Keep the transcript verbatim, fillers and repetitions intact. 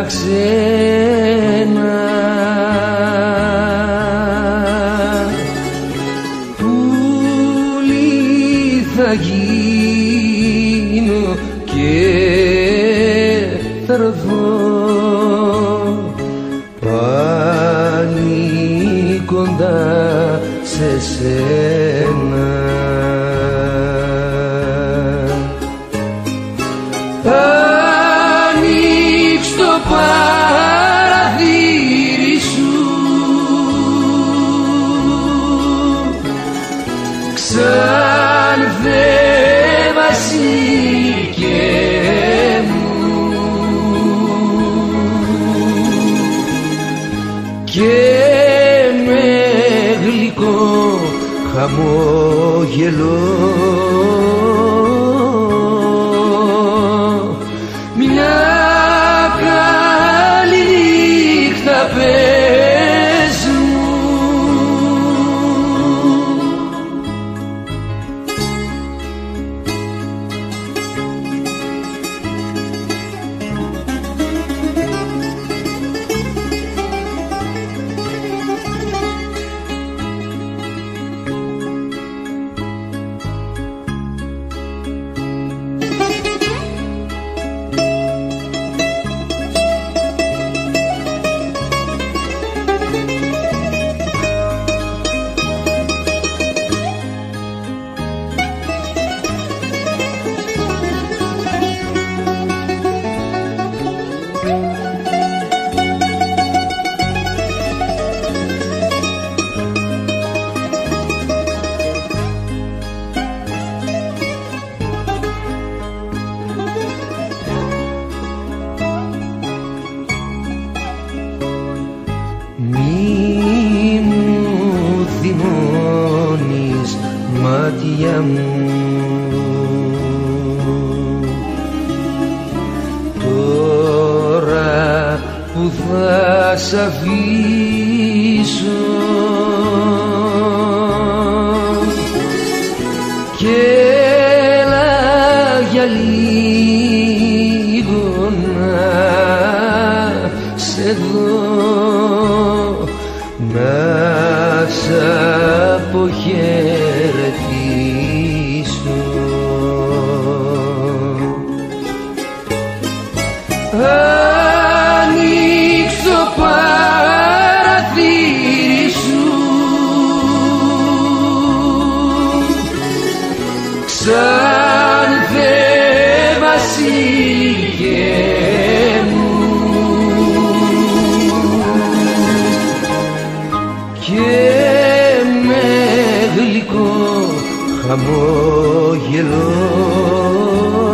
τα ξένα. Πουλί θα γίνω και θα έρθω πάλι κοντά σε σένα. Ανοίξ' το παραθύρι σου, ξανθέ βασιλικέ μου, και με γλυκό χαμόγελο μια καλή νύχτα πες μου. Μη μου θυμώνεις μάτια μου, τώρα που θα σ' αφήσω και έλα για λίγο να σε δω, να σ' αποχαιρετήσω. Ανοίξ' το παραθύρι σου, ξανθέ βασιλικέ μου, και με γλυκό χαμόγελο